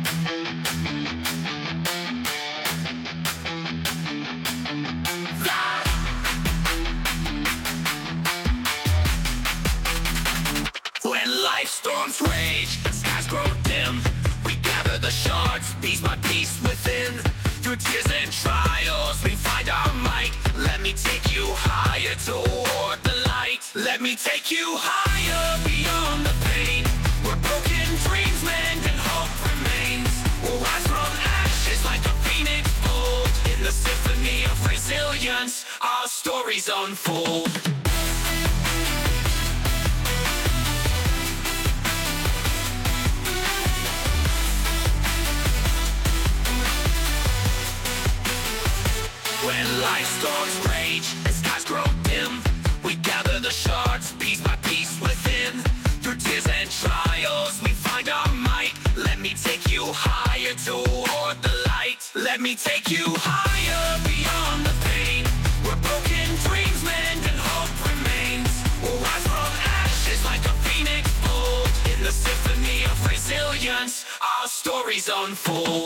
When life storms rage and skies grow dim, we gather the shards, piece by piece within. Through tears and trials, we find our might. Let me take you higher toward the light. Let me take you higher beyond the pain. Where broken dreams mend and hope remains. We'll rise from ashes like a phoenix bold. In the symphony of resilience, our stories unfold. When life storms rage and skies grow dim, we gather the shards, piece by piece within. Through tears and trials, we find our might. Let me take you higher toward the light. Let me take you higher beyond the pain. Where broken dreams mend and hope remains. We'll rise from ashes like a phoenix bold. In the symphony of resilience, our stories unfold.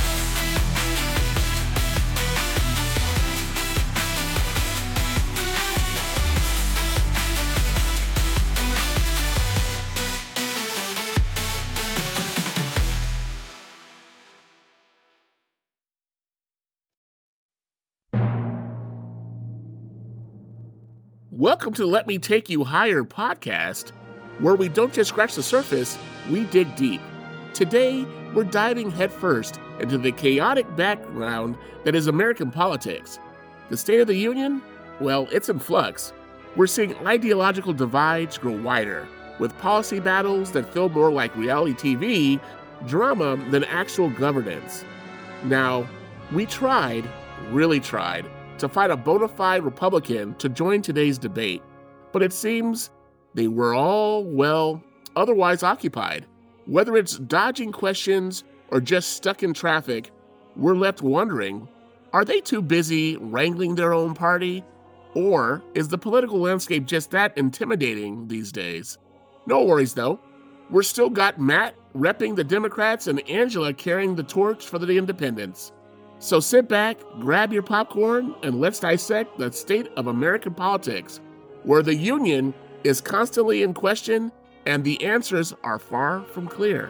Welcome to Let Me Take You Higher podcast, where we don't just scratch the surface, we dig deep. Today, we're diving headfirst into the chaotic background that is American politics. The State of the Union? Well, it's in flux. We're seeing ideological divides grow wider, with policy battles that feel more like reality TV drama than actual governance. Now, we really tried, to find a bona fide Republican to join today's debate, but it seems they were all, otherwise occupied. Whether it's dodging questions or just stuck in traffic, we're left wondering, are they too busy wrangling their own party? Or is the political landscape just that intimidating these days? No worries though. We're still got Matt repping the Democrats and Angela carrying the torch for the independents. So sit back, grab your popcorn, and let's dissect the state of American politics, where the Union is constantly in question and the answers are far from clear.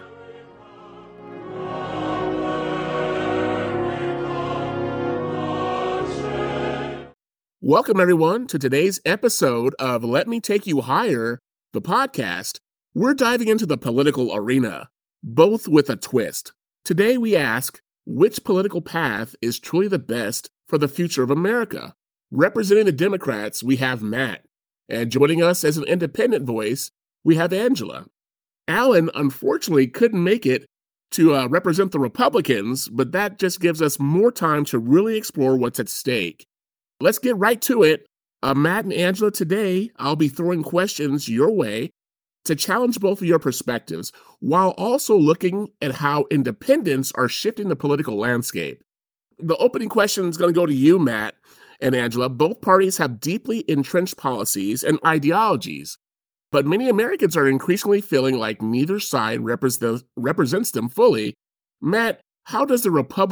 Welcome, everyone, to today's episode of Let Me Take You Higher, the podcast. We're diving into the political arena, both with a twist. Today we ask, which political path is truly the best for the future of America? Representing the Democrats, we have Matt. And joining us as an independent voice, we have Angela. Alan, unfortunately, couldn't make it to represent the Republicans, but that just gives us more time to really explore what's at stake. Let's get right to it. Matt and Angela, today, I'll be throwing questions your way to challenge both of your perspectives, while also looking at how independents are shifting the political landscape. The opening question is going to go to you, Matt and Angela. Both parties have deeply entrenched policies and ideologies, but many Americans are increasingly feeling like neither side represents them fully. Matt, how does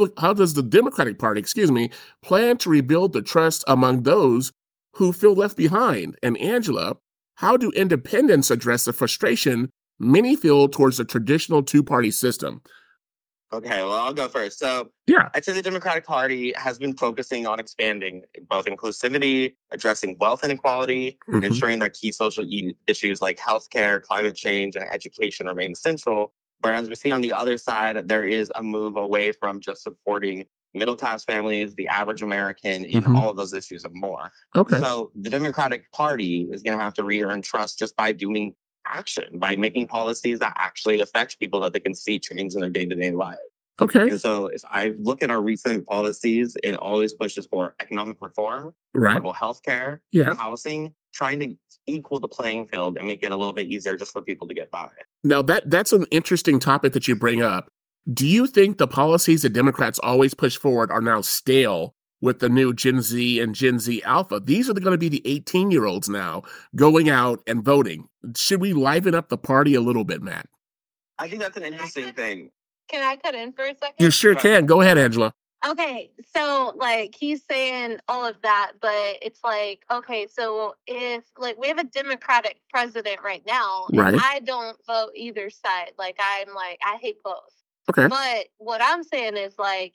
the Democratic Party, plan to rebuild the trust among those who feel left behind? And Angela, how do independents address the frustration many feel towards the traditional two-party system? Okay, well, I'll go first. So, I'd say the Democratic Party has been focusing on expanding both inclusivity, addressing wealth inequality, and ensuring that key social issues like healthcare, climate change, and education remain central. Whereas we see on the other side, there is a move away from just supporting middle-class families, the average American, in all of those issues and more. Okay. So the Democratic Party is going to have to re-earn trust just by doing action, by making policies that actually affect people that they can see change in their day-to-day lives. Okay. And so if I look at our recent policies, it always pushes for economic reform, Right. healthcare, housing, trying to equal the playing field and make it a little bit easier just for people to get by. Now, that's an interesting topic that you bring up. Do you think the policies that Democrats always push forward are now stale with the new Gen Z and Gen Z Alpha? These are going to be the 18-year-olds now going out and voting. Should we liven up the party a little bit, Matt? I think that's an interesting thing. Can I cut in for a second? You sure can. Go ahead, Angela. Okay, so like he's saying all of that, but it's like, okay, so if like we have a Democratic president right now, right, and I don't vote either side. Like I hate both. Okay. But what I'm saying is like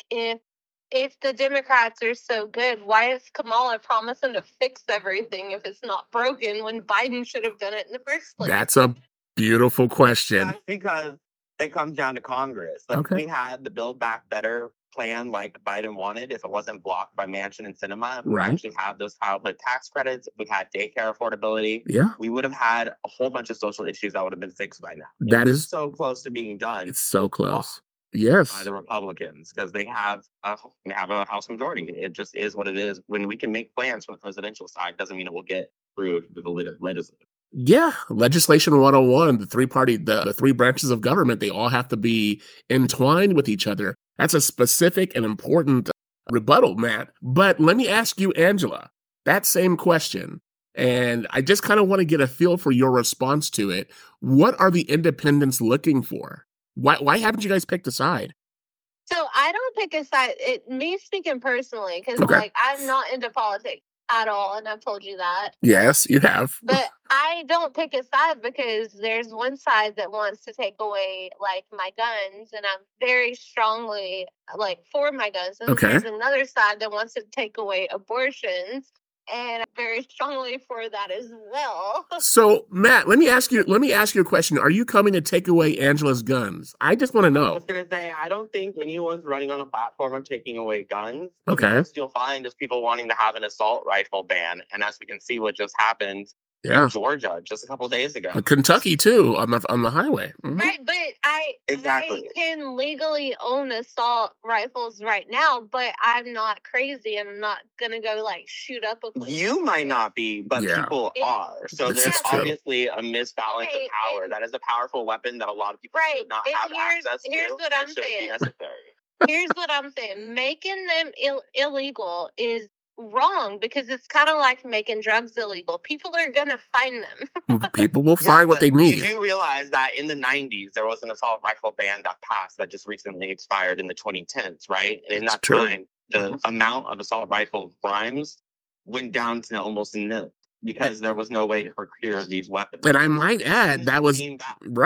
if the Democrats are so good, why is Kamala promising to fix everything if it's not broken when Biden should have done it in the first place? That's a beautiful question. That's because it comes down to Congress. Like, okay. We had the Build Back Better plan like Biden wanted. If it wasn't blocked by Manchin and Sinema, we actually have those childhood tax credits. We had daycare affordability. Yeah. We would have had a whole bunch of social issues that would have been fixed by now. That is so close to being done. It's so close. Yes. By the Republicans, because they have a House majority. It just is what it is. When we can make plans from the presidential side, doesn't mean it will get through the legislature. Yeah, legislation 101, the three branches of government, they all have to be entwined with each other. That's a specific and important rebuttal, Matt. But let me ask you, Angela, that same question. And I just kind of want to get a feel for your response to it. What are the independents looking for? Why haven't you guys picked a side? So I don't pick a side. Me speaking personally, because like I'm not into politics at all, and I've told you that. Yes, you have. But I don't pick a side because there's one side that wants to take away like my guns, and I'm very strongly like for my guns. And there's another side that wants to take away abortions, and I'm very strongly for that as well. So, Matt, let me ask you a question. Are you coming to take away Angela's guns? I just want to know. I was going to say, I don't think anyone's running on a platform of taking away guns. Okay. What you'll find is people wanting to have an assault rifle ban. And as we can see what just happened in Georgia just a couple days ago. Kentucky, too, on the highway. Mm-hmm. Right, but I can legally own assault rifles right now, but I'm not crazy. I'm not going to go, like, shoot up a place. You might not be, but people are. So there's obviously a misbalance of power. That is a powerful weapon that a lot of people do not have access to. Here's what I'm saying. Here's what I'm saying. Making them illegal is wrong because it's kind of like making drugs illegal. People are going to find them. People will find what they need. Did you realize that in the 90s, there was an assault rifle ban that passed that just recently expired in the 2010s, right? And in that time, the amount of assault rifle crimes went down to almost nil because there was no way to procure these weapons. And I might add, that was a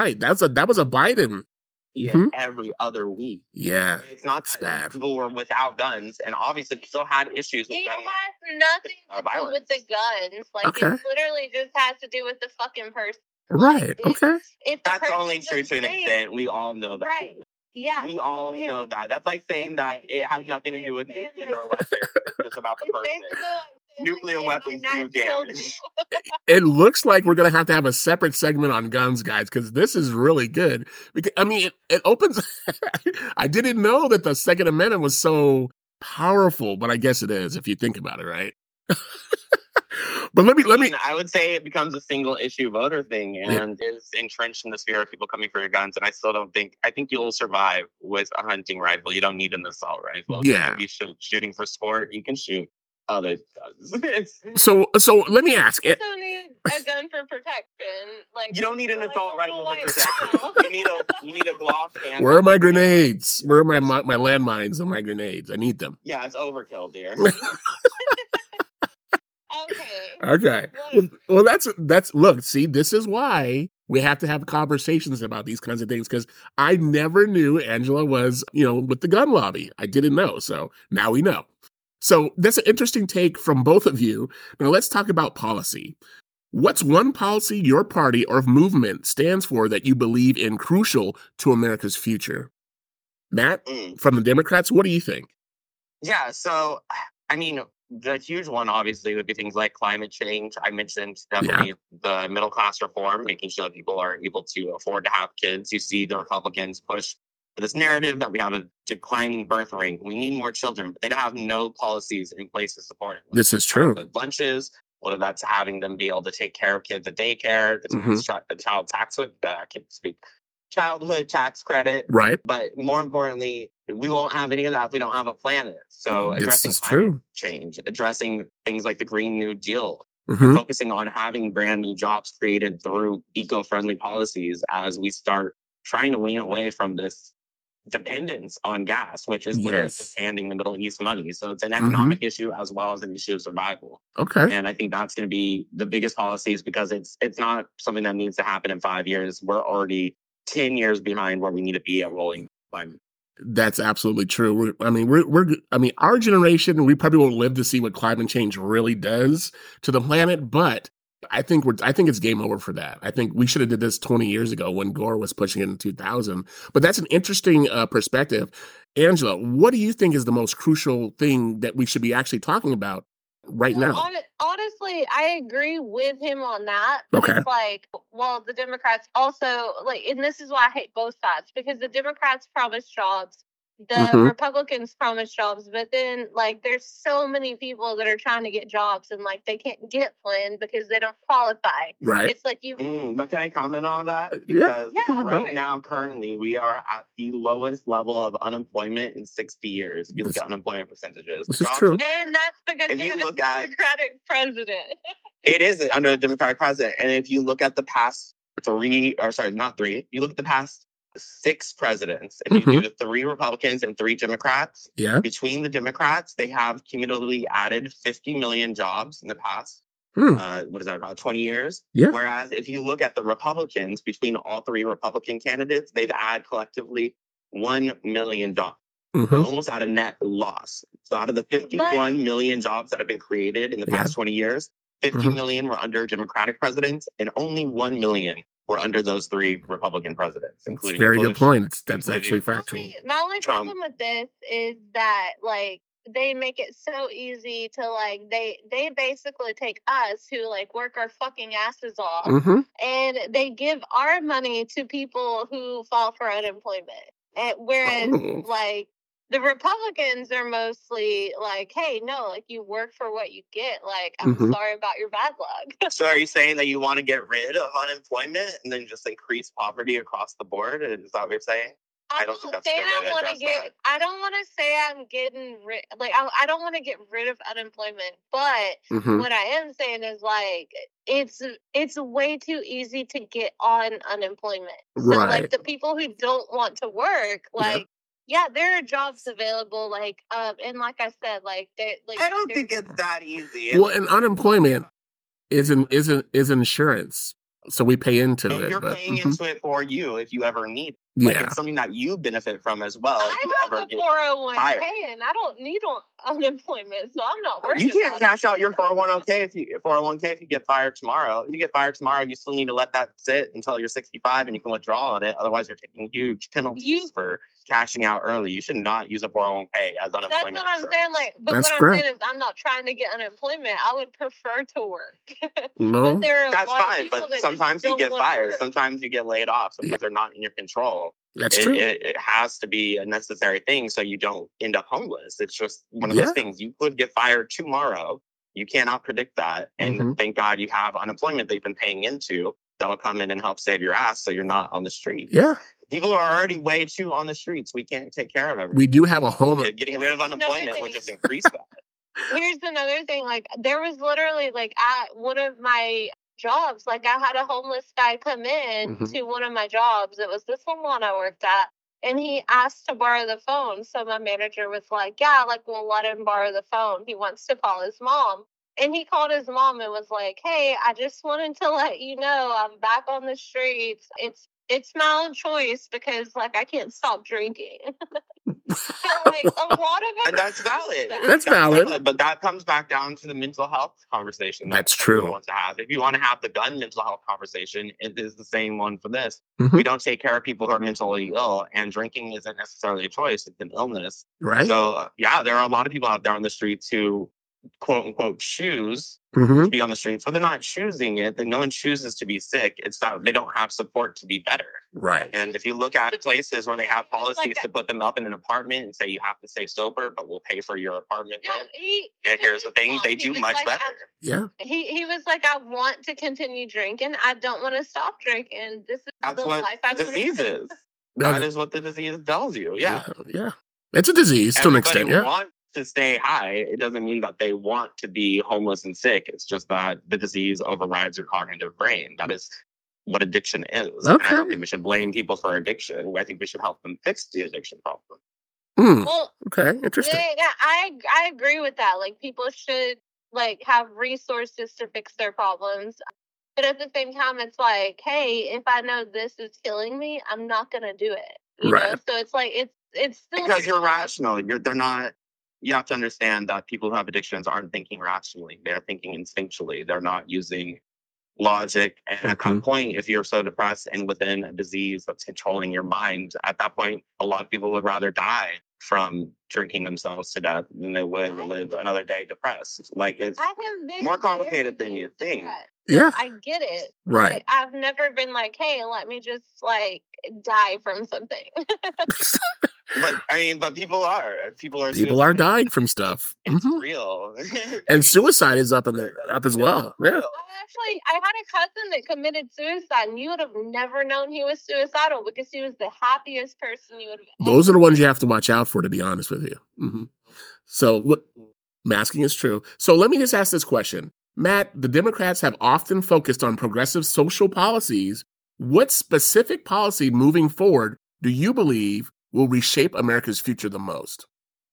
Biden. Every other week. Yeah. It's not that people were without guns, and obviously still had issues with guns. It has nothing to do with the guns. Like, it literally just has to do with the fucking person. Right. Okay. That's only true to an extent. We all know that. Right. Yeah. We all know that. That's like saying that it has nothing to do with nuclear weapons. It's about the person. Nuclear weapons do damage. It looks like we're going to have a separate segment on guns, guys, because this is really good. Because, I mean, it opens... I didn't know that the Second Amendment was so powerful, but I guess it is if you think about it, right? But let me. I would say it becomes a single issue voter thing and is entrenched in the sphere of people coming for your guns. And I still don't think. I think you'll survive with a hunting rifle. You don't need an assault rifle. Yeah. If you're shooting for sport, you can shoot. Other so let me ask. You don't need a gun for protection. Like you don't need an assault rifle for protection. You need a Glock. Where are my grenades? Where are my landmines and my grenades? I need them. Yeah, it's overkill, dear. Okay. Well, that's look. See, this is why we have to have conversations about these kinds of things because I never knew Angela was, with the gun lobby. I didn't know. So now we know. So that's an interesting take from both of you. Now let's talk about policy. What's one policy your party or movement stands for that you believe in crucial to America's future? Matt, from the Democrats, what do you think? Yeah, so, I mean, the huge one, obviously, would be things like climate change. I mentioned definitely the middle class reform, making sure that people are able to afford to have kids. You see the Republicans push this narrative that we have a declining birth rate. We need more children, but they have no policies in place to support it. This is true. Lunches, whether that's having them be able to take care of kids at daycare, the child tax, I can't speak, childhood tax credit. Right. But more importantly, we won't have any of that if we don't have a planet. So addressing climate change, addressing things like the Green New Deal, focusing on having brand new jobs created through eco-friendly policies as we start trying to lean away from this dependence on gas, which is where it's handing the Middle East money. So it's an economic issue as well as an issue of survival. Okay. And I think that's going to be the biggest policies, because it's not something that needs to happen in 5 years. We're already 10 years behind where we need to be at rolling climate. That's absolutely true. Our generation, we probably won't live to see what climate change really does to the planet, but I think it's game over for that. I think we should have did this 20 years ago when Gore was pushing it in 2000. But that's an interesting perspective. Angela, what do you think is the most crucial thing that we should be actually talking about right now? Honestly, I agree with him on that. Okay. It's like, well, the Democrats also, like, and this is why I hate both sides, because the Democrats promise jobs, the Republicans promise jobs, but then, like, there's so many people that are trying to get jobs and, like, they can't get one because they don't qualify. Right. It's like But can I comment on that? Because right now, currently, we are at the lowest level of unemployment in 60 years. If you look at unemployment percentages. This is true. And that's because you have a Democratic president. It is under a Democratic president. And if you look at the past you look at the past 6 presidents, if you do the 3 Republicans and 3 Democrats, between the Democrats, they have cumulatively added 50 million jobs in the past, what is that, about 20 years? Yeah. Whereas if you look at the Republicans, between all 3 Republican candidates, they've added collectively 1 million jobs. Almost at a net loss. So out of the 51 million jobs that have been created in the past 20 years, 50 million were under Democratic presidents, and only 1 million were under those 3 Republican presidents, including very Bush, good point. That's actually factual. My only problem with this is that, like, they make it so easy to, like, they basically take us who, like, work our fucking asses off, and they give our money to people who fall for unemployment. And whereas, like, the Republicans are mostly like, hey, no, like, you work for what you get. Like, I'm sorry about your bad luck. So are you saying that you want to get rid of unemployment and then just increase poverty across the board? Is that what you're saying? I don't think that's good. I don't want to say I'm getting rid, like, I don't want to get rid of unemployment, but what I am saying is, like, it's way too easy to get on unemployment. So, like, the people who don't want to work, like, there are jobs available, like, and like I said, like, I don't think it's that easy. Well, and unemployment is insurance, so we pay into it. You're paying into it for you if you ever need it. Like, it's something that you benefit from as well. I have a 401k and I don't need unemployment, so I'm not worried. You can't cash out your 401k if you get fired tomorrow. If you get fired tomorrow, you still need to let that sit until you're 65 and you can withdraw on it. Otherwise, you're taking huge penalties for cashing out early. You should not use a 401k as unemployment. That's what I'm saying. Like, but what I'm saying is, I'm not trying to get unemployment. I would prefer to work. No, that's fine. But sometimes you get fired. Sometimes you get laid off. Sometimes they're not in your control. That's true. It has to be a necessary thing so you don't end up homeless. It's just one of those things. You could get fired tomorrow. You cannot predict that. And thank God you have unemployment that you've been paying into that will come in and help save your ass so you're not on the street. Yeah. People are already way too on the streets. We can't take care of everything. We do have a home. Getting rid of unemployment would just increase that. Here's another thing. Like, there was literally, like, at one of my jobs, like, I had a homeless guy come in to one of my jobs. It was the salon I worked at, and he asked to borrow the phone. So my manager was like, yeah, like, we'll let him borrow the phone. He wants to call his mom. And he called his mom and was like, hey, I just wanted to let you know I'm back on the streets. It's my own choice because, like, I can't stop drinking. So, like, a lot of and that's valid. That's valid. But that comes back down to the mental health conversation. That's true. Want to have. If you want to have the gun mental health conversation, it is the same one for this. We don't take care of people who are mentally ill, and drinking isn't necessarily a choice. It's an illness. Right. So, there are a lot of people out there on the streets who, quote unquote, choose to be on the streets, but they're not choosing it. Then no one chooses to be sick. It's that they don't have support to be better. Right. And if you look at places where they have policies to put them up in an apartment and say you have to stay sober, but we'll pay for your apartment. And here's the thing, they do much better. Yeah. He was like, I want to continue drinking. I don't want to stop drinking. This is the life I disease is. That is what the disease tells you. Yeah. It's a disease to an extent. Want to stay high, it doesn't mean that they want to be homeless and sick. It's just that the disease overrides your cognitive brain. That is what addiction is. Okay. I don't think we should blame people for addiction. I think we should help them fix the addiction problem. Well, okay, interesting. Yeah, I agree with that. Like, people should like have resources to fix their problems. But at the same time, it's like, hey, if I know this is killing me, I'm not gonna do it. You know? So it's like it's still because you're rational. They're not. You have to understand that people who have addictions aren't thinking rationally. They're thinking instinctually. They're not using logic. And at that point, if you're so depressed and within a disease that's controlling your mind, at that point, a lot of people would rather die from drinking themselves to death than they would live another day depressed. Like, it's more complicated than you think. Yeah, I get it. Right. Like, I've never been like, hey, let me just like die from something. But I mean, people are are dying from stuff. It's real. And suicide is up as well. Yeah. I had a cousin that committed suicide, and you would have never known he was suicidal because he was the happiest person you would have. Those are the ones you have to watch out for, to be honest with you. So masking is true. So let me just ask this question. Matt, the Democrats have often focused on progressive social policies. What specific policy moving forward do you believe will reshape America's future the most?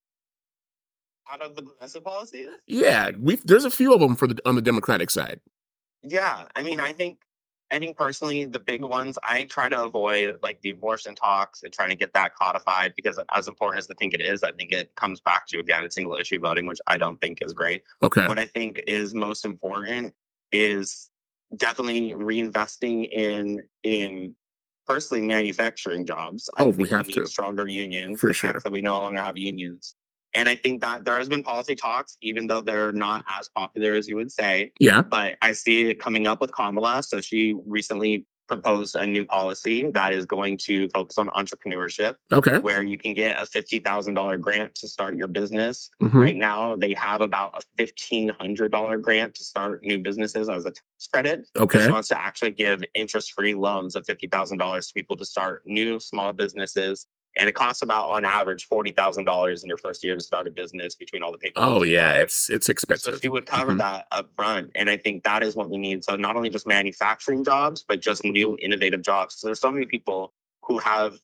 Out of the progressive policies? Yeah, there's a few of them on the Democratic side. Yeah, I mean, I think personally, the big ones, I try to avoid like the abortion talks and trying to get that codified, because as important as I think it is, I think it comes back to, again, single issue voting, which I don't think is great. Okay. What I think is most important is definitely reinvesting in personally manufacturing jobs. We have to. Stronger unions. For sure. So we no longer have unions. And I think that there has been policy talks, even though they're not as popular as you would say. Yeah. But I see it coming up with Kamala. So she recently proposed a new policy that is going to focus on entrepreneurship. Okay. Where you can get a $50,000 grant to start your business. Right now, they have about a $1,500 grant to start new businesses as a tax credit. Okay. She wants to actually give interest-free loans of $50,000 to people to start new small businesses. And it costs about, on average, $40,000 in your first year to start a business between all the people. Oh, yeah, it's expensive. So she would cover that up front. And I think that is what we need. So not only just manufacturing jobs, but just new innovative jobs. So there's so many people who have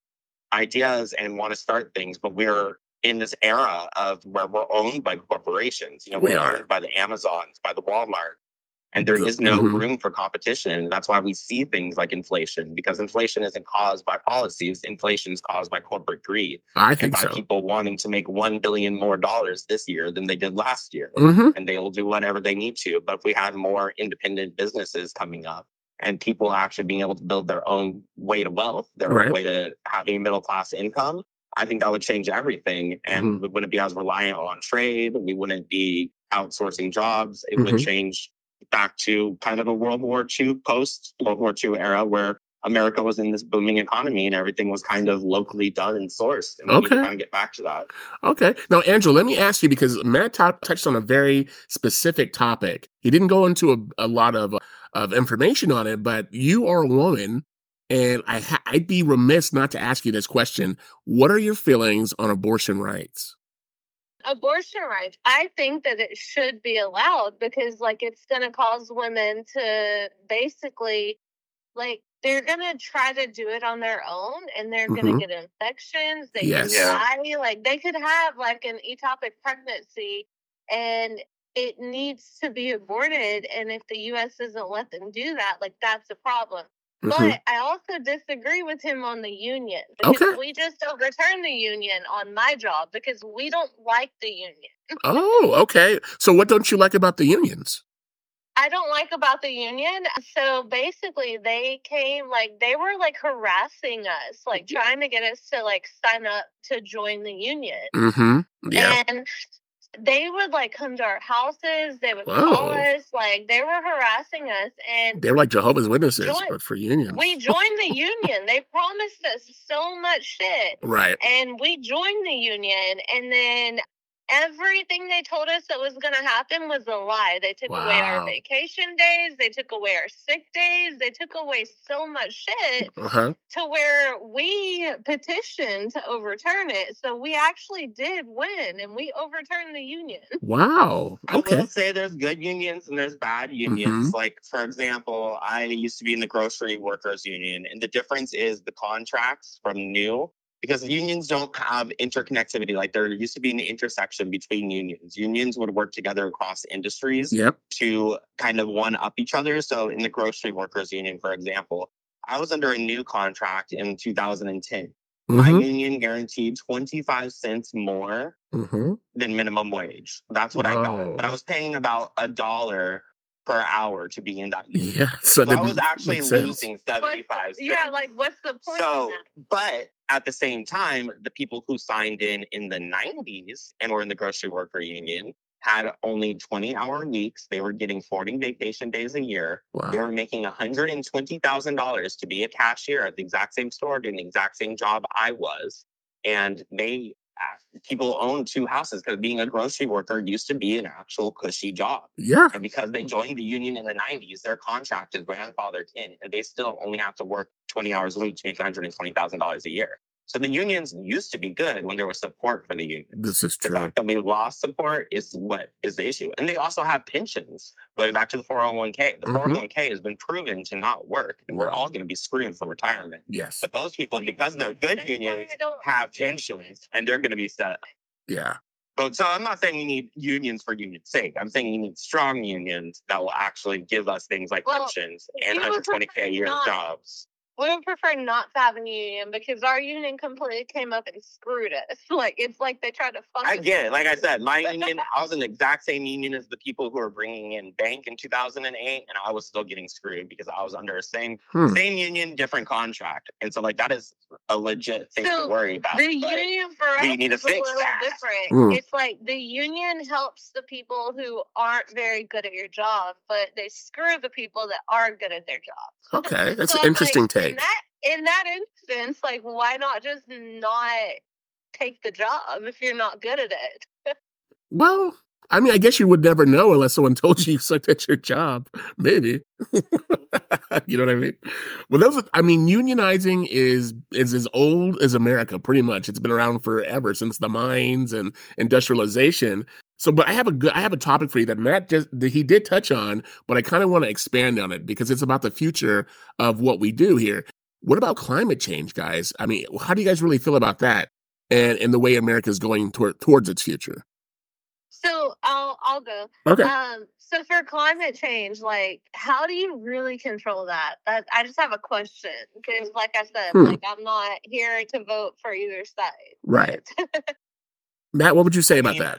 ideas and want to start things, but we're in this era of where we're owned by corporations. We're owned by the Amazons, by the Walmart. And there is no room for competition. That's why we see things like inflation, because inflation isn't caused by policies. Inflation is caused by corporate greed. I think so. People wanting to make $1 billion more this year than they did last year. And they will do whatever they need to. But if we had more independent businesses coming up and people actually being able to build their own way to wealth, their own way to having middle class income, I think that would change everything. And we wouldn't be as reliant on trade. We wouldn't be outsourcing jobs. It would change back to kind of a World War II, post-World War II era, where America was in this booming economy and everything was kind of locally done and sourced. And we need to kind of get back to that. Okay. Now, Angela, let me ask you, because Matt touched on a very specific topic. He didn't go into a lot of information on it, but you are a woman, and I'd be remiss not to ask you this question. What are your feelings on abortion rights? Abortion rights, I think that it should be allowed, because like it's going to cause women to basically, like, they're going to try to do it on their own, and they're going to get infections. They can die. Like, they could have like an ectopic pregnancy and it needs to be aborted. And if the U.S. doesn't let them do that, like, that's a problem. But I also disagree with him on the union, because we just overturned the union on my job because we don't like the union. Oh, okay. So what don't you like about the unions? I don't like about the union. So basically they came, like, they were like harassing us, like trying to get us to like sign up to join the union. Yeah. And they would like come to our houses. They would call us. Like, they were harassing us, and they were like Jehovah's Witnesses, but for unions. We joined the union. They promised us so much shit, right? And we joined the union, and then everything they told us that was going to happen was a lie. They took away our vacation days. They took away our sick days. They took away so much shit to where we petitioned to overturn it. So we actually did win, and we overturned the union. Wow. Okay. I will say there's good unions and there's bad unions. Like, for example, I used to be in the grocery workers union, and the difference is the contracts from new. Because unions don't have interconnectivity. Like, there used to be an intersection between unions. Unions would work together across industries to kind of one-up each other. So in the grocery workers union, for example, I was under a new contract in 2010. My union guaranteed 25 cents more than minimum wage. That's what I got. But I was paying about $1 per hour to be in that union. Yeah, so I was actually losing 75 cents. Yeah, like, what's the point? So, but at the same time, the people who signed in the 90s and were in the grocery worker union had only 20-hour weeks. They were getting 40 vacation days a year. Wow. They were making $120,000 to be a cashier at the exact same store doing the exact same job I was. And people owned 2 houses because being a grocery worker used to be an actual cushy job. Yeah. And because they joined the union in the 90s, their contract is grandfathered in, and they still only have to work 20 hours a week to make $120,000 a year. So the unions used to be good when there was support for the union. This is true. The fact that we lost support is what is the issue. And they also have pensions. Going back to the 401k. The 401k has been proven to not work, and we're all going to be screwed for retirement. Yes. But those people, because they're good unions, have pensions, and they're going to be set. Yeah. So I'm not saying we need unions for union's sake. I'm saying we need strong unions that will actually give us things like pensions and 120K a year jobs. We would prefer not to have a union because our union completely came up and screwed us. Like, it's like they tried to fuck us. I get it. Like I said, my union, I was in the exact same union as the people who were bringing in bank in 2008, and I was still getting screwed because I was under a same union, different contract. And so, like, that is a legit thing to worry about. The union for us is a little different. It's like the union helps the people who aren't very good at your job, but they screw the people that are good at their job. Okay, that's an interesting take. In that instance, like, why not just not take the job if you're not good at it? Well, I mean, I guess you would never know unless someone told you sucked at your job. Maybe. You know what I mean? Well, unionizing is as old as America, pretty much. It's been around forever, since the mines and industrialization. So, but I have a topic for you that Matt he did touch on, but I kind of want to expand on it because it's about the future of what we do here. What about climate change, guys? I mean, how do you guys really feel about that and the way America is going towards its future? So I'll go. Okay. So for climate change, like, how do you really control that? I just have a question because, like I said, like, I'm not here to vote for either side. Right. Matt, what would you say about that?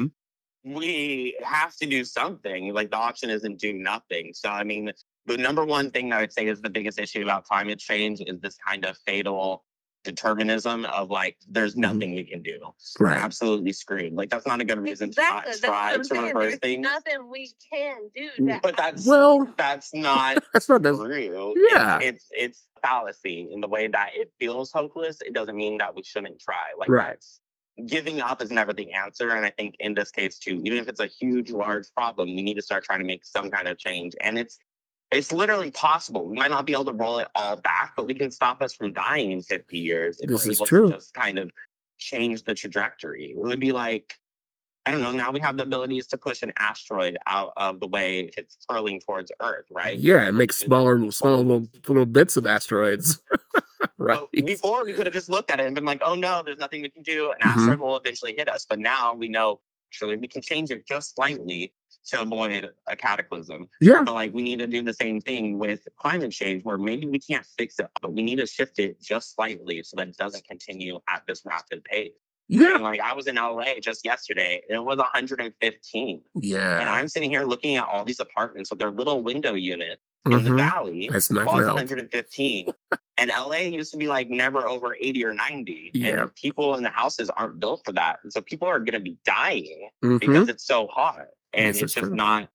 We have to do something. Like, the option isn't do nothing. So, I mean, the number one thing that I would say is the biggest issue about climate change is this kind of fatal determinism of, like, there's nothing we can do. We're absolutely screwed. Like, that's not a good reason to not try to reverse things. Nothing we can do. But that's not true. Yeah. It's fallacy in the way that it feels hopeless. It doesn't mean that we shouldn't try. Like, giving up is never the answer. And I think in this case, too, even if it's a huge, large problem, we need to start trying to make some kind of change. And it's literally possible. We might not be able to roll it all back, but we can stop us from dying in 50 years if we're able to just kind of change the trajectory. It would be like, I don't know, now we have the abilities to push an asteroid out of the way it's hurling towards Earth, right? Yeah, it makes small little bits of asteroids. Right. So before, we could have just looked at it and been like, oh no, there's nothing we can do. An asteroid will eventually hit us. But now we know, actually, we can change it just slightly to avoid a cataclysm. Yeah. But, like, we need to do the same thing with climate change, where maybe we can't fix it, but we need to shift it just slightly so that it doesn't continue at this rapid pace. Yeah. And, like, I was in LA just yesterday, and it was 115. Yeah. And I'm sitting here looking at all these apartments with their little window unit in the valley. That's not 115. And LA used to be, like, never over 80 or 90. Yeah. And people in the houses aren't built for that. And so people are going to be dying because it's so hot. And it's just not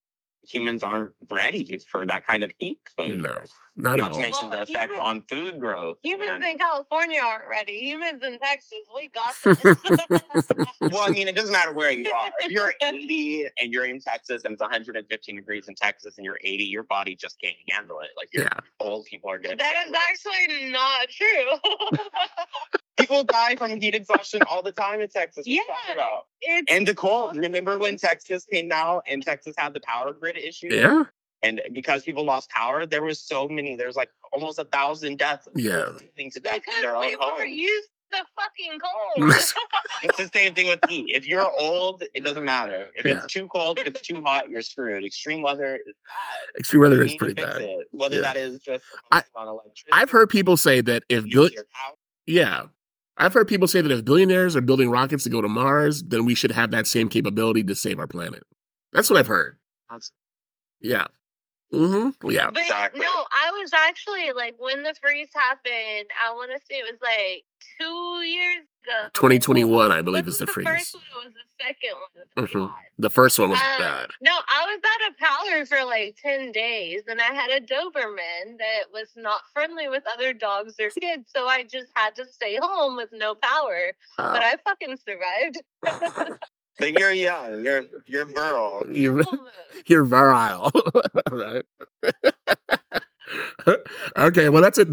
humans aren't ready for that kind of heat. No, not at all. Not to mention the effect on food growth. Humans in California aren't ready. Humans in Texas, we got this. Well, I mean, it doesn't matter where you are. If you're 80 and you're in Texas and it's 115 degrees in Texas and you're 80, your body just can't handle it. Like, old people are good. That is actually not true. People die from heat exhaustion all the time in Texas. Yeah. And the cold. Remember when Texas came out and Texas had the power grid issue? Yeah. And because people lost power, there was there's like almost 1,000 deaths. Yeah. To death in their own home. We're used to fucking cold. It's the same thing with heat. If you're old, it doesn't matter. If it's too cold, if it's too hot, you're screwed. Extreme weather is bad. Extreme weather is pretty bad. Whether that is just on electricity. I've heard people say that if I've heard people say that if billionaires are building rockets to go to Mars, then we should have that same capability to save our planet. That's what I've heard. Yeah. Mm-hmm. Yeah. But exactly. no, I was actually like, when the freeze happened, I want to say it was like 2 years ago. 2021, I believe, is the freeze. The first one was the second one. The first one was bad. No, I was at a powder for like 10 days, and I had a Doberman that was not friendly with other dogs or kids, so I just had to stay home with no power. But I fucking survived. But you're young. You're virile. You're virile, right? Okay, well that's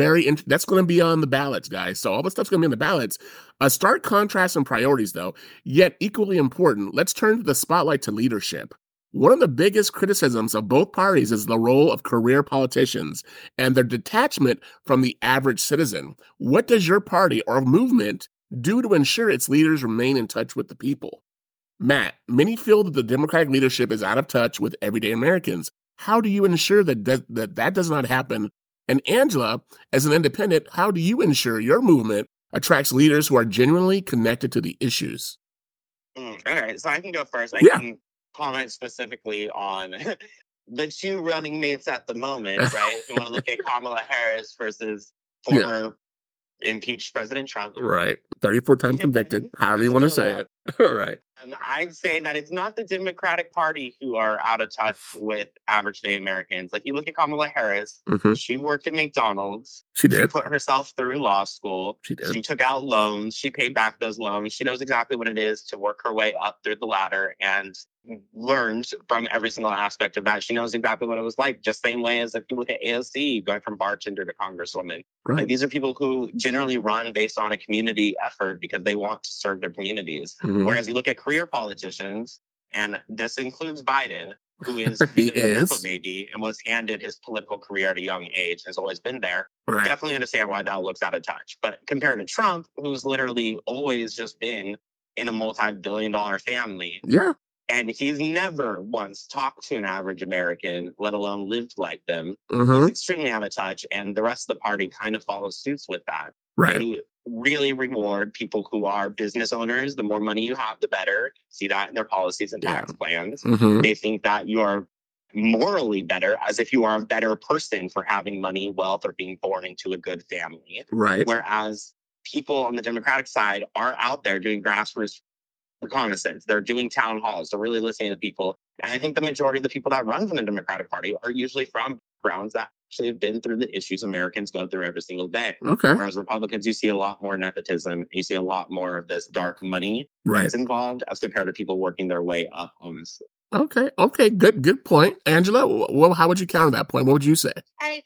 going to be on the ballots, guys. So all the stuff's going to be on the ballots. A stark contrast in priorities, though, yet equally important. Let's turn to the spotlight to leadership. One of the biggest criticisms of both parties is the role of career politicians and their detachment from the average citizen. What does your party or movement do to ensure its leaders remain in touch with the people? Matt, many feel that the Democratic leadership is out of touch with everyday Americans. How do you ensure that does not happen? And Angela, as an independent, how do you ensure your movement attracts leaders who are genuinely connected to the issues? All right, so I can go first. I can comment specifically on the two running mates at the moment, right? If you want to look at Kamala Harris versus former impeached President Trump. Right. 34 times convicted. However you want to say it. Right. And I'd say that it's not the Democratic Party who are out of touch with average day Americans. Like, you look at Kamala Harris, she worked at McDonald's. She did. She put herself through law school. She did. She took out loans. She paid back those loans. She knows exactly what it is to work her way up through the ladder and learned from every single aspect of that. She knows exactly what it was like, just same way as if you look at AOC going from bartender to congresswoman. Right. Like, these are people who generally run based on a community effort because they want to serve their communities. Whereas you look at career politicians, and this includes Biden, who is a baby and was handed his political career at a young age, has always been there. Right. Definitely understand why that looks out of touch. But compared to Trump, who's literally always just been in a multi-billion-dollar family. Yeah. And he's never once talked to an average American, let alone lived like them. Mm-hmm. He's extremely out of touch, and the rest of the party kind of follows suit with that. Right. They really reward people who are business owners. The more money you have, the better. See that in their policies and tax plans. Mm-hmm. They think that you are morally better, as if you are a better person for having money, wealth, or being born into a good family. Right. Whereas people on the Democratic side are out there doing grassroots reconnaissance. They're doing town halls. They're really listening to people. And I think the majority of the people that run from the Democratic Party are usually from backgrounds that actually have been through the issues Americans go through every single day. Okay. Whereas Republicans, you see a lot more nepotism. You see a lot more of this dark money that's involved as compared to people working their way up, honestly. Okay. Good point. Angela, well, how would you counter that point? What would you say?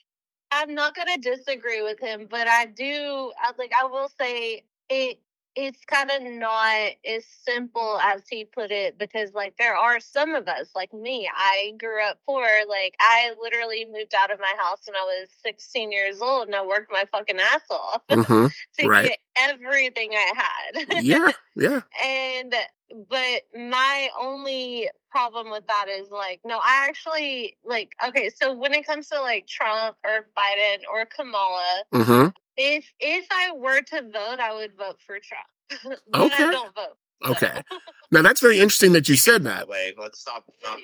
I'm not going to disagree with him, but I will say it's kind of not as simple as he put it, because like there are some of us, like me, I grew up poor. Like, I literally moved out of my house when I was 16 years old, and I worked my fucking ass off to get everything I had. Yeah. But my only problem with that is like, no, I actually like, okay, so when it comes to like Trump or Biden or Kamala, if I were to vote, I would vote for Trump. But I don't vote. So. Okay. Now that's very interesting that you said that. Wait, let's stop.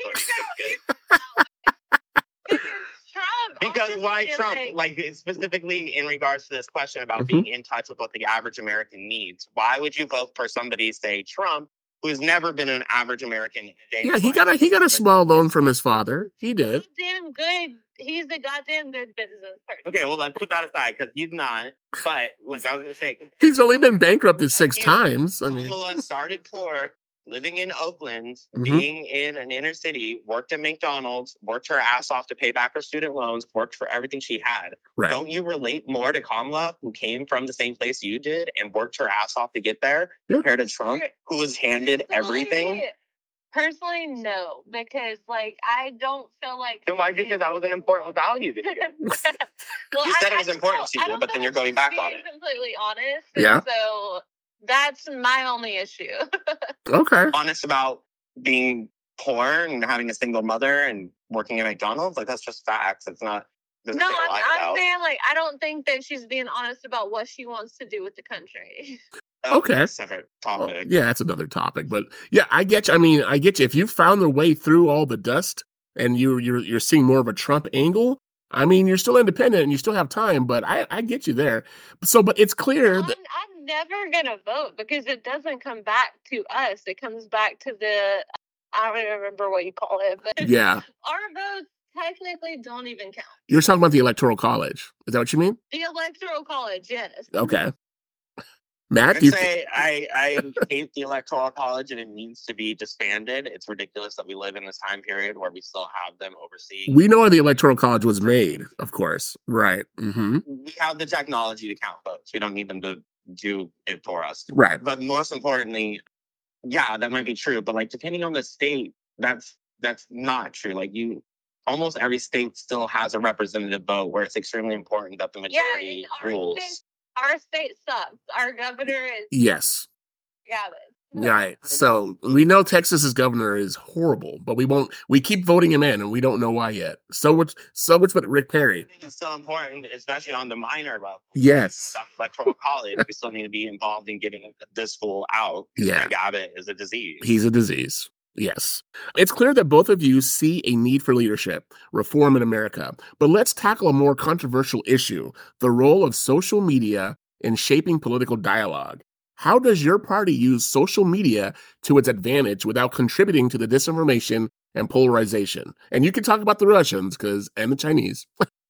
Trump. Because why Trump? Like, specifically in regards to this question about being in touch with what the average American needs. Why would you vote for somebody, say Trump, who's never been an average American. Yeah, he got a small loan from his father. He did. Damn good. He's a goddamn good business person. Okay, well, let's put that aside because he's not. But like I was gonna say, he's only been bankrupted 6 times. I mean, started poor, living in Oakland, being in an inner city, worked at McDonald's, worked her ass off to pay back her student loans, worked for everything she had. Right. Don't you relate more to Kamala, who came from the same place you did and worked her ass off to get there, compared to Trump, who was handed everything? Personally, no, because like I don't feel like. Then why? Because that was an important value to you. Well, you said it was important to you, but then you're going back on it. Completely honest. Yeah. So that's my only issue. Okay. Honest about being poor and having a single mother and working at McDonald's, like that's just facts. It's not. No, I'm saying like I don't think that she's being honest about what she wants to do with the country. Okay. Separate topic. Well, yeah, that's another topic. But yeah, I get you. I mean, I get you. If you found the way through all the dust and you're seeing more of a Trump angle, I mean, you're still independent and you still have time, but I get you there. So, but it's clear that I'm never gonna vote because it doesn't come back to us. It comes back to the I don't remember what you call it, but yeah, our votes technically don't even count. You're talking about the Electoral College. Is that what you mean? The Electoral College, yes. Okay. Matt, I hate the Electoral College and it needs to be disbanded. It's ridiculous that we live in this time period where we still have them overseeing. We know how the Electoral College was made, of course. Right. Mm-hmm. We have the technology to count votes. We don't need them to do it for us. Right. But most importantly, yeah, that might be true. But like depending on the state, that's not true. Like almost every state still has a representative vote where it's extremely important that the majority rules. Our state sucks. Our governor is... Yes. Gavin. Right. So we know Texas's governor is horrible, but we keep voting him in and we don't know why yet. So much with Rick Perry. I think it's still important, especially on the minor level. Yes. Electoral college, we still need to be involved in getting this fool out. Yeah. Gavin is a disease. He's a disease. Yes. It's clear that both of you see a need for leadership, reform in America. But let's tackle a more controversial issue, the role of social media in shaping political dialogue. How does your party use social media to its advantage without contributing to the disinformation and polarization? And you can talk about the Russians and the Chinese.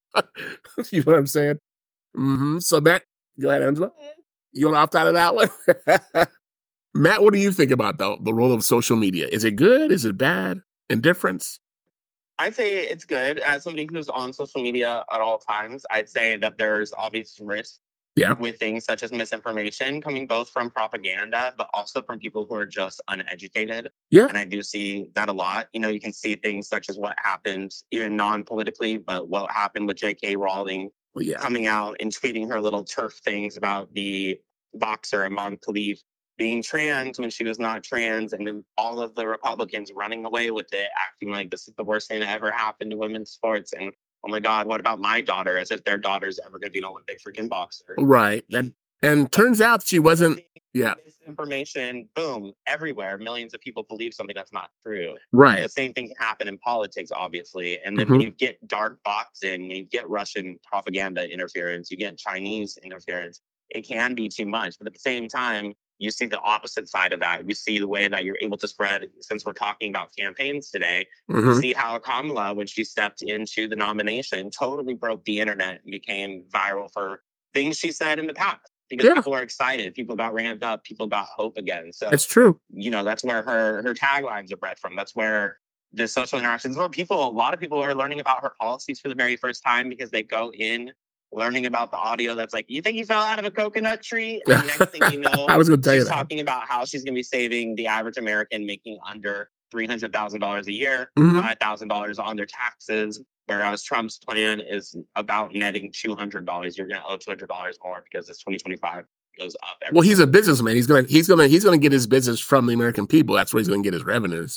You know what I'm saying? Mm-hmm. So Matt, go ahead, Angela. You want to opt out of that one? Matt, what do you think about the role of social media? Is it good? Is it bad? Indifference? I'd say it's good. As somebody who's on social media at all times, I'd say that there's obvious risk with things such as misinformation coming both from propaganda, but also from people who are just uneducated. Yeah. And I do see that a lot. You can see things such as what happened, even non-politically, but what happened with J.K. Rowling coming out and tweeting her little turf things about the boxer Iman Khalif being trans when she was not trans, and then all of the Republicans running away with it, acting like this is the worst thing that ever happened to women's sports. And oh my God, what about my daughter? As if their daughter's ever going to be an Olympic freaking boxer. Right. And turns out she wasn't. Yeah. Misinformation, boom, everywhere. Millions of people believe something that's not true. Right. The same thing can happen in politics, obviously. And then when you get dark bots in, you get Russian propaganda interference, you get Chinese interference, it can be too much. But at the same time, you see the opposite side of that. You see the way that you're able to spread, since we're talking about campaigns today, you see how Kamala, when she stepped into the nomination, totally broke the internet and became viral for things she said in the past. Because people are excited, people got ramped up, people got hope again. So it's true. That's where her taglines are bred from. That's where the social interactions, where a lot of people are learning about her policies for the very first time because they go in learning about the audio that's like, you think you fell out of a coconut tree? And the next thing you know, I was going to tell you she's talking about how she's going to be saving the average American making under $300,000 a year, $5,000 on their taxes, whereas Trump's plan is about netting $200. You're going to owe $200 more because it's 2025 goes up. Well, he's a businessman. He's going to get his business from the American people. That's where he's going to get his revenues.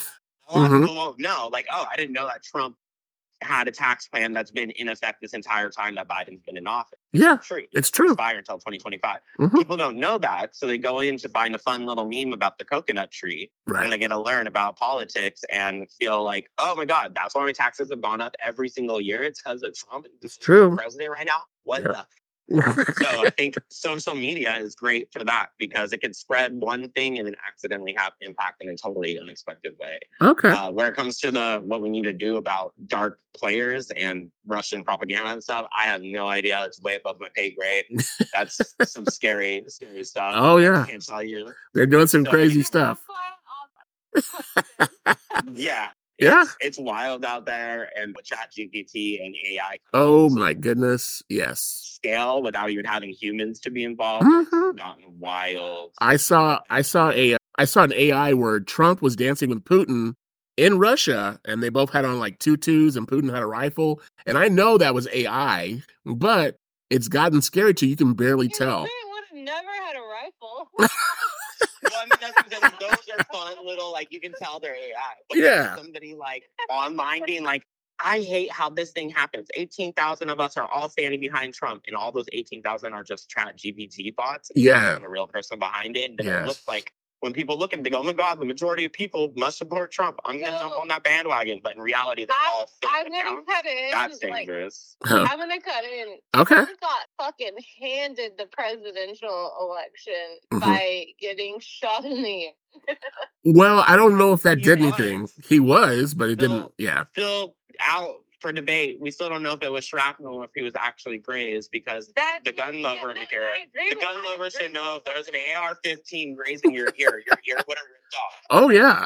A lot of people won't know. Like, I didn't know that Trump had a tax plan that's been in effect this entire time that Biden's been in office. Yeah, it's true. Expire until 2025. People don't know that, so they go into buying a fun little meme about the coconut tree, and they get to learn about politics and feel like, oh my God, that's why my taxes have gone up every single year. It's because of Trump. It's true. President right now. What the? So I think social media is great for that because it can spread one thing and then accidentally have impact in a totally unexpected way. Okay. Where it comes to what we need to do about dark players and Russian propaganda and stuff, I have no idea. It's way above my pay grade. That's some scary stuff. Oh yeah, I can't tell you. They're doing some crazy stuff. Yeah. Yeah. It's wild out there, and with ChatGPT and AI. Oh my goodness. Yes. Scale without even having humans to be involved. It's gotten wild. I saw an AI where Trump was dancing with Putin in Russia, and they both had on like tutus, and Putin had a rifle. And I know that was AI, but it's gotten scary too. You can barely tell. Would have never had a rifle. Well, I mean, those are fun little, like, you can tell they're AI. But yeah. Somebody, like, online being like, I hate how this thing happens. 18,000 of us are all standing behind Trump, and all those 18,000 are just ChatGPT bots. Yeah. A real person behind it. And it looks like, when people look at it, they go, oh my God, the majority of people must support Trump. I'm going to jump on that bandwagon. But in reality, they're all I'm going to cut in. That's dangerous. I'm going to cut in. Okay. He got fucking handed the presidential election by getting shot in the air. Well, I don't know if that did anything. He was, but it didn't. Yeah. Still out for debate. We still don't know if it was shrapnel or if he was actually grazed, because the gun lover here, the gun lover should know if there's an AR-15 grazing your ear would have ripped off. Oh yeah.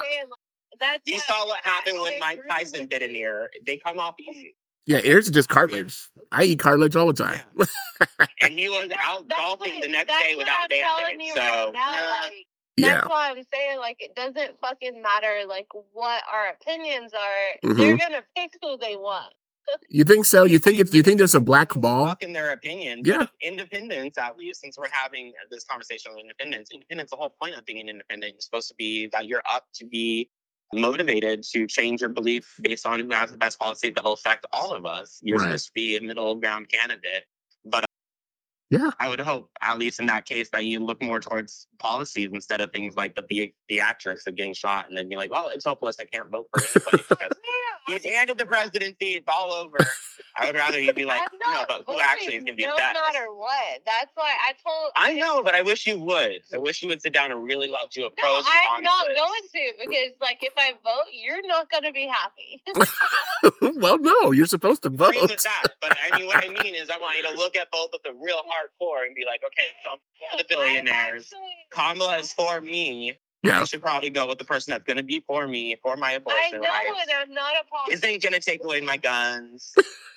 You saw what happened when Mike Tyson bit an ear. They come off easy. Yeah, ears are just cartilage. I eat cartilage all the time. Yeah. And he was out golfing the next day without bandage. So that's why I'm saying, like, it doesn't fucking matter, like, what our opinions are. They're gonna pick who they want. You think so? You think there's a black ball? In their opinion. Yeah. Independence, at least, since we're having this conversation on independence, the whole point of being independent is supposed to be that you're up to be motivated to change your belief based on who has the best policy that will affect all of us. You're supposed to be a middle ground candidate. But yeah, I would hope, at least in that case, that you look more towards policies instead of things like the theatrics of getting shot and then be like, well, it's hopeless. I can't vote for anybody because he's handed the presidency. It's all over. I would rather you be like, no, but who actually is going to be best? No matter what. That's why I know, but I wish you would. I wish you would sit down and really love to oppose. No, I'm not going to, because, like, if I vote, you're not going to be happy. Well, no, you're supposed to vote. With that, but I mean, what I mean is, I want you to look at both of the real hardcore and be like, okay, so I'm for the billionaires. Kamala is for me. Yeah. I should probably go with the person that's going to be for me, for my abortion. I know, and I'm not opposed. Isn't going to take away my guns.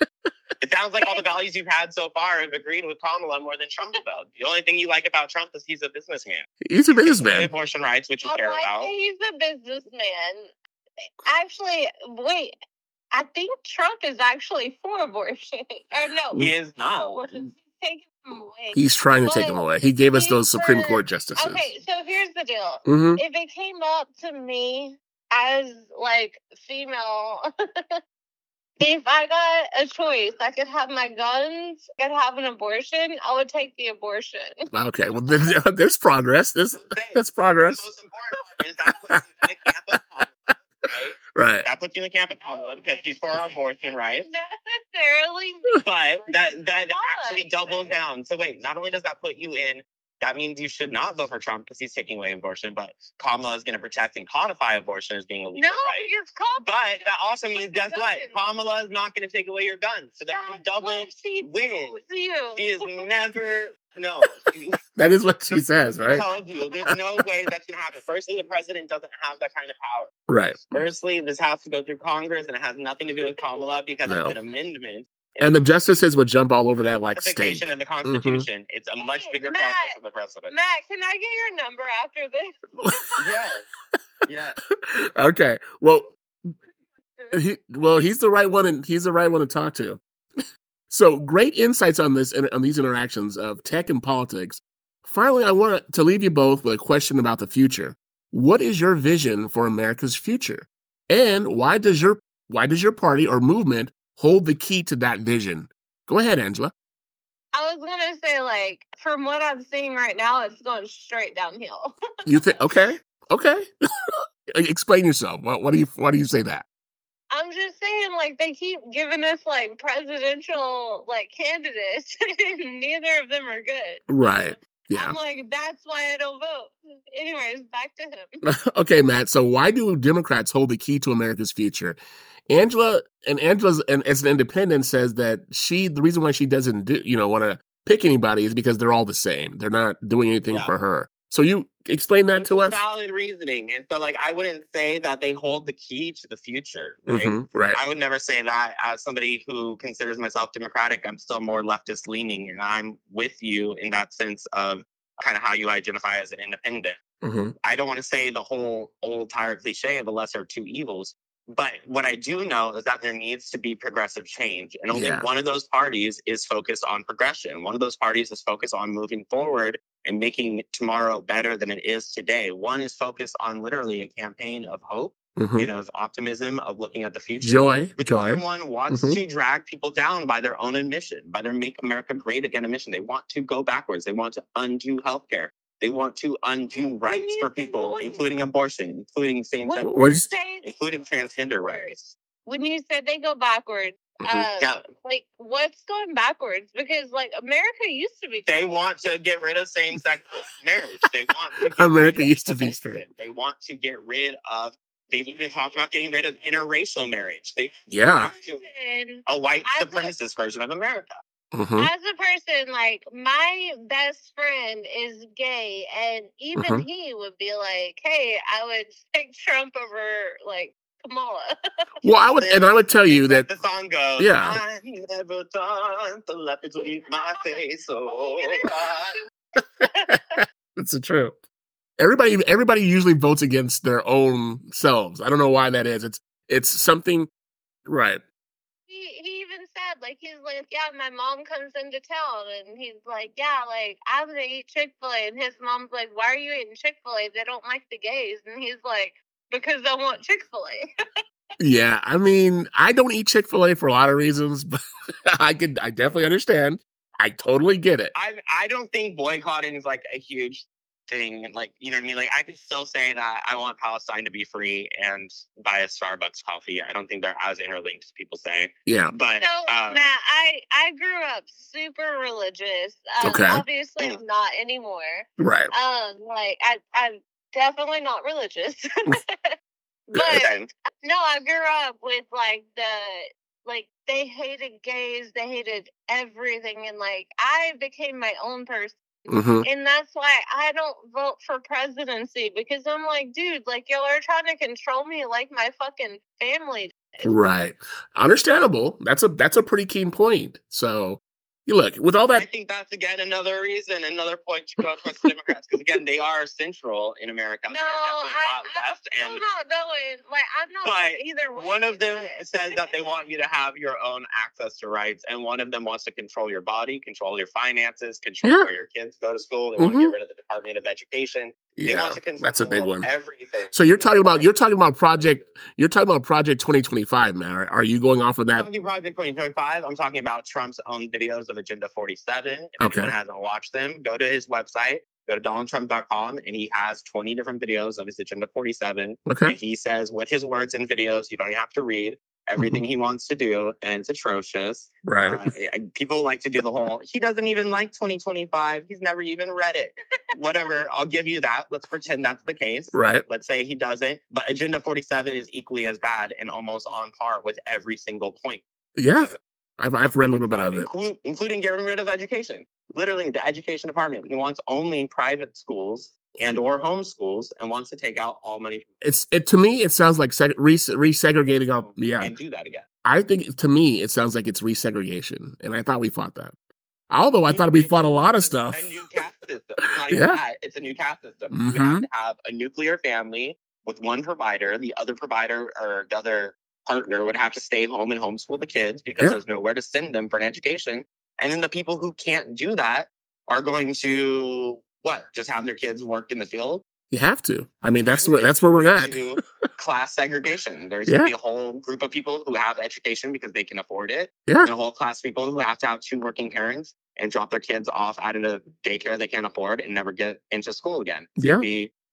It sounds like all the values you've had so far have agreed with Kamala more than Trump about. The only thing you like about Trump is he's a businessman. He's a businessman. Abortion rights, which you care about. He's a businessman. Actually, wait. I think Trump is actually for abortion. Or no. He is not. Abortion. He's taking them away. He's trying to take them away. He gave us those Supreme Court justices. Okay, so here's the deal. If it came up to me as, like, female... If I got a choice, I could have my guns, I could have an abortion, I would take the abortion. Okay, well, there's progress. That's progress. The most important part is that puts you in the camp of Kamala, right? That puts you in the camp of Kamala because she's for abortion rights. Necessarily. But that actually doubles down. So wait, not only does that put you in, that means you should not vote for Trump because he's taking away abortion, but Kamala is going to protect and codify abortion as being illegal. No, it's Kamala. But that also means, guess what? Kamala is not going to take away your guns. So that's a double win. She is never... No. That is what she says, right? I told you, there's no way that's going to happen. Firstly, the president doesn't have that kind of power. Right. Firstly, this has to go through Congress, and it has nothing to do with Kamala because it's an amendment. And the justices would jump all over that like steak. In the Constitution, it's a much bigger process for the president. Matt, can I get your number after this? Yeah. Okay. Well, he's the right one, and he's the right one to talk to. So great insights on this on these interactions of tech and politics. Finally, I want to leave you both with a question about the future. What is your vision for America's future, and why does your party or movement hold the key to that vision? Go ahead, Angela. I was going to say, like, from what I'm seeing right now, it's going straight downhill. You think? Okay. Explain yourself. Why do you say that? I'm just saying, saying, like, they keep giving us, like, presidential, like, candidates, and neither of them are good. Right. Yeah. I'm like, that's why I don't vote. Anyways, back to him. Okay, Matt. So why do Democrats hold the key to America's future? Angela's as an independent says that the reason why she doesn't want to pick anybody is because they're all the same. They're not doing anything for her. So you explain that to us? Valid reasoning. And so, like, I wouldn't say that they hold the key to the future. Right? Mm-hmm, right. I would never say that as somebody who considers myself Democratic. I'm still more leftist leaning, and I'm with you in that sense of kind of how you identify as an independent. Mm-hmm. I don't want to say the whole old tired cliche of the lesser of two evils. But what I do know is that there needs to be progressive change. And only one of those parties is focused on progression. One of those parties is focused on moving forward and making tomorrow better than it is today. One is focused on literally a campaign of hope, of optimism, of looking at the future. Joy. Everyone wants to drag people down by their own admission, by their Make America Great Again admission. They want to go backwards. They want to undo healthcare. They want to undo rights for people, including abortion, including same-sex, including transgender rights. When you said they go backwards, like, what's going backwards? Because, like, America used to be. They want to get rid of same-sex marriage. They want to America used to be straight. They want to get rid of. They've even talked about getting rid of interracial marriage. A white supremacist version of America. Mm-hmm. As a person, like, my best friend is gay, and even he would be like, hey, I would take Trump over, like, Kamala. Well, I would tell you that the song goes, I never thought the leopards would eat my face, That's the truth. Everybody usually votes against their own selves. I don't know why that is. It's something, right? He even said, like, he's like, yeah, my mom comes into town, and he's like, yeah, like, I'm gonna eat Chick-fil-A, and his mom's like, why are you eating Chick-fil-A? They don't like the gays, and he's like, because I want Chick-fil-A. Yeah, I mean, I don't eat Chick-fil-A for a lot of reasons, but I definitely understand. I totally get it. I don't think boycotting is like a huge thing. Like, you know what I mean? Like, I could still say that I want Palestine to be free and buy a Starbucks coffee. I don't think they're as interlinked as people say. Yeah. But Matt, I grew up super religious. Obviously I'm not anymore. Right. Like, I'm definitely not religious. But no, I grew up with they hated gays, they hated everything, and like I became my own person. And that's why I don't vote for presidency, because I'm like, dude, like, y'all are trying to control me like my fucking family did. Right. Understandable. That's a pretty keen point. So you look, with all that, I think that's again another reason, another point to go towards the Democrats, because again, they are central in America. No, I'm not knowing. Like, I'm not either way. One of them says that they want you to have your own access to rights, and one of them wants to control your body, control your finances, control where your kids go to school. They want to get rid of the Department of Education. They want to control that's a big one. Everything. So you're talking about Project 2025, man. Are you going off of that? I'm talking Project 2025. I'm talking about Trump's own videos of Agenda 47. If anyone hasn't watched them, go to his website, go to DonaldTrump.com, and he has 20 different videos of his Agenda 47. Okay. And he says, with his words in videos, you don't have to read everything he wants to do, and it's atrocious. Right. People like to do the whole, he doesn't even like 2025. He's never even read it. Whatever, I'll give you that. Let's pretend that's the case. Right. Let's say he doesn't. But Agenda 47 is equally as bad and almost on par with every single point. Yeah. I've read a little bit of it. Including getting rid of education. Literally, the education department. He wants only private schools and or homeschools, and wants to take out all money. To me, it sounds like resegregating up. Yeah. And do that again. I think, to me, it sounds like it's resegregation. And I thought we fought that. Although I thought we fought a lot of stuff. A new caste system. It's not even that. It's a new caste system. You have to have a nuclear family with one provider. The other provider or the other partner would have to stay home and homeschool the kids because there's nowhere to send them for an education. And then the people who can't do that are going to, just have their kids work in the field? You have to. I mean, that's where we're at. Class segregation. There's going to be a whole group of people who have education because they can afford it. Yeah. And a whole class of people who have to have two working parents and drop their kids off out of the daycare they can't afford and never get into school again. Yeah. Be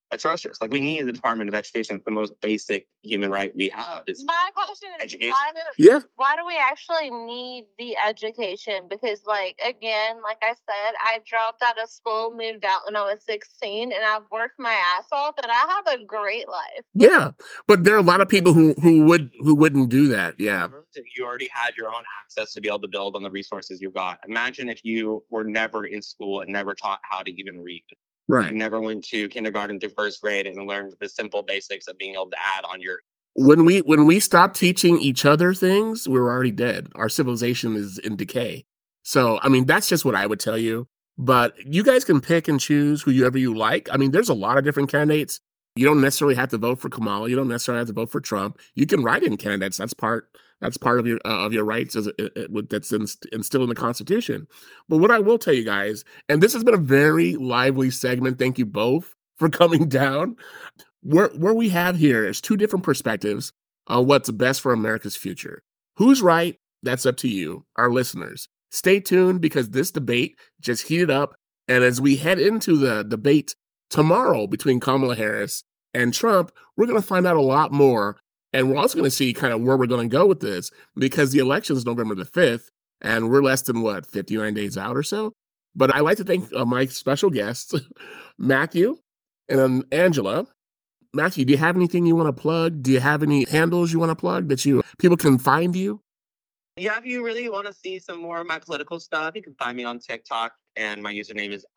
atrocious. Like, we need the Department of Education. It's the most basic human right we have. My question is, education. Why do we actually need the education? Because, like, again, like I said, I dropped out of school, moved out when I was 16, and I've worked my ass off, and I have a great life. Yeah, but there are a lot of people who wouldn't do that. Yeah. You already had your own access to be able to build on the resources you got. Imagine if you were never in school and never taught how to even read. Right. You never went to kindergarten through first grade and learned the simple basics of being able to add on your. When we stopped teaching each other things, we were already dead. Our civilization is in decay. So, I mean, that's just what I would tell you. But you guys can pick and choose whoever you like. I mean, there's a lot of different candidates. You don't necessarily have to vote for Kamala. You don't necessarily have to vote for Trump. You can write in candidates. That's part of your rights that's instilled in the Constitution. But what I will tell you guys, and this has been a very lively segment. Thank you both for coming down. Where we have here is two different perspectives on what's best for America's future. Who's right? That's up to you, our listeners. Stay tuned because this debate just heated up. And as we head into the debate tomorrow between Kamala Harris and Trump, we're going to find out a lot more. And we're also going to see kind of where we're going to go with this because the election is November the 5th, and we're less than, 59 days out or so? But I'd like to thank my special guests, Matthew and Angela. Matthew, do you have anything you want to plug? Do you have any handles you want to plug that people can find you? Yeah, if you really want to see some more of my political stuff, you can find me on TikTok, and my username is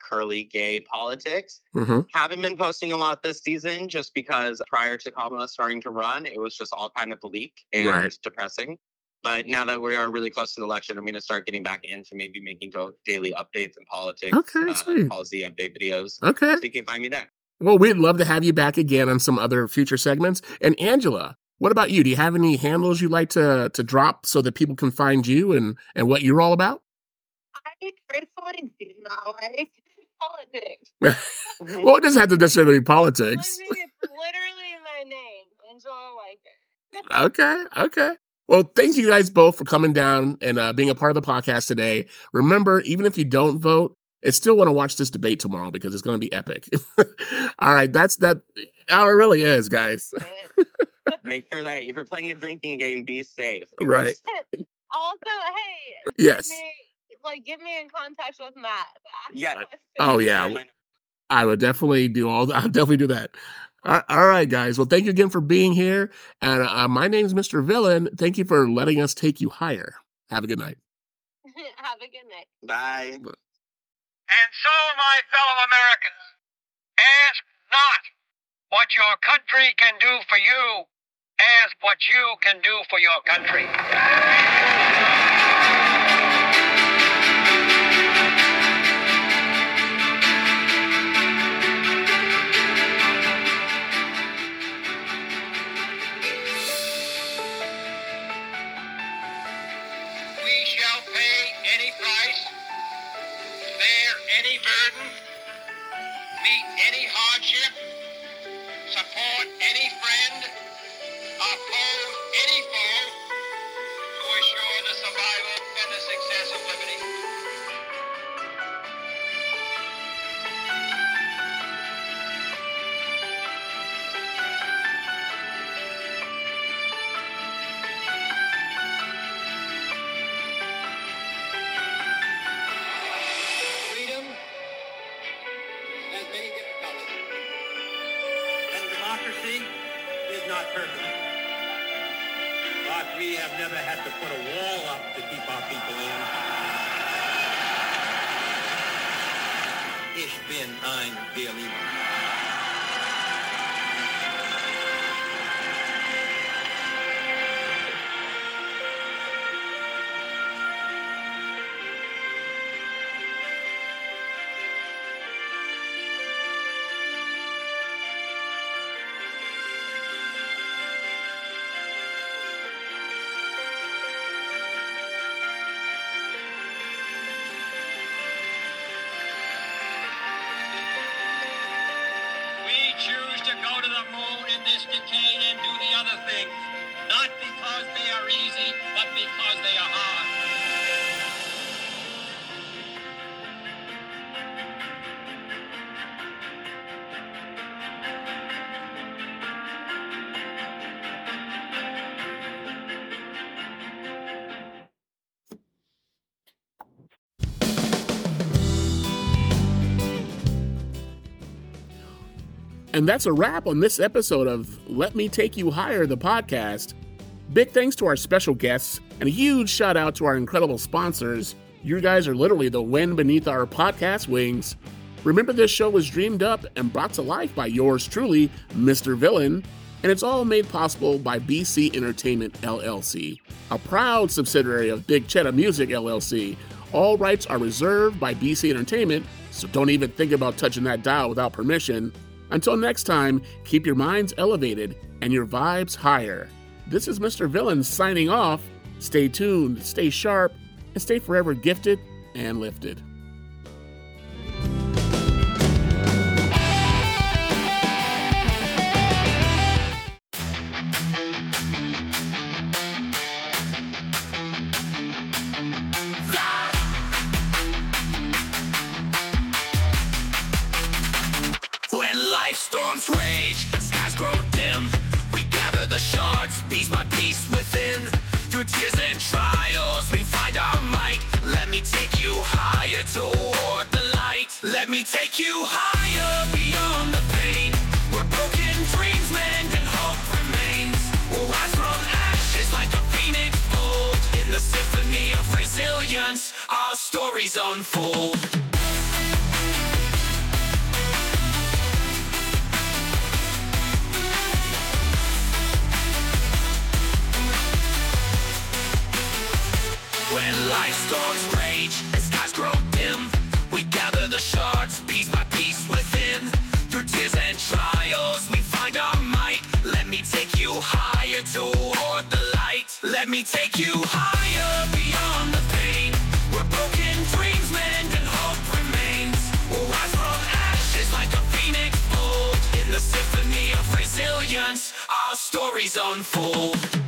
@CurlyGayPolitics. Mm-hmm. Haven't been posting a lot this season just because prior to Kamala starting to run, it was just all kind of bleak and depressing. But now that we are really close to the election, I'm going to start getting back into maybe making daily updates in politics, policy update videos. Okay. So you can find me there. Well, we'd love to have you back again on some other future segments. And Angela, what about you? Do you have any handles you'd like to drop so that people can find you and what you're all about? I truthfully do not like politics. Well, it doesn't have to necessarily be politics. I mean, it's literally my name, Angela Weicker. Okay. Well, thank you guys both for coming down and being a part of the podcast today. Remember, even if you don't vote, I still want to watch this debate tomorrow because it's going to be epic. All right, that's that. Oh, it really is, guys. Make sure that if you're playing a drinking game, be safe. Right. Also, hey. Yes. Get me in contact with Matt. Yeah. Oh, yeah. I would definitely do all that. I'll definitely do that. All right, guys. Well, thank you again for being here. And my name is Mr. Villain. Thank you for letting us take you higher. Have a good night. Have a good night. Bye. And so, my fellow Americans, ask not what your country can do for you, ask what you can do for your country. We shall pay any price, bear any burden, meet any hardship, support any friend, oppose any foe to assure the survival and the success of liberty. Freedom has many difficulties, and democracy is not perfect. But we have never had to put a wall up to keep our people in. Ich bin ein Berliner. We choose to go to the moon in this decade and do the other things, not because they are easy, but because they are hard. And that's a wrap on this episode of Let Me Take You Higher, the podcast. Big thanks to our special guests and a huge shout out to our incredible sponsors. You guys are literally the wind beneath our podcast wings. Remember, this show was dreamed up and brought to life by yours truly, Mr. Villain, and it's all made possible by BC Entertainment LLC, a proud subsidiary of Big Cheddar Music LLC. All rights are reserved by BC Entertainment, so don't even think about touching that dial without permission. Until next time, keep your minds elevated and your vibes higher. This is Mr. Villain signing off. Stay tuned, stay sharp, and stay forever gifted and lifted. When life storms rage, skies grow dim, we gather the shards, piece by piece within. Through tears and trials, we find our might. Let me take you higher toward the light. Let me take you higher beyond the pain. Where broken dreams mend and hope remains. We'll rise from ashes like a phoenix bold. In the symphony of resilience, our stories unfold. When life storms rage and skies grow dim, we gather the shards piece by piece within. Through tears and trials, we find our might. Let me take you higher toward the light. Let me take you higher beyond the pain. Where broken dreams mend and hope remains. We'll rise from ashes like a phoenix bold. In the symphony of resilience, our stories unfold.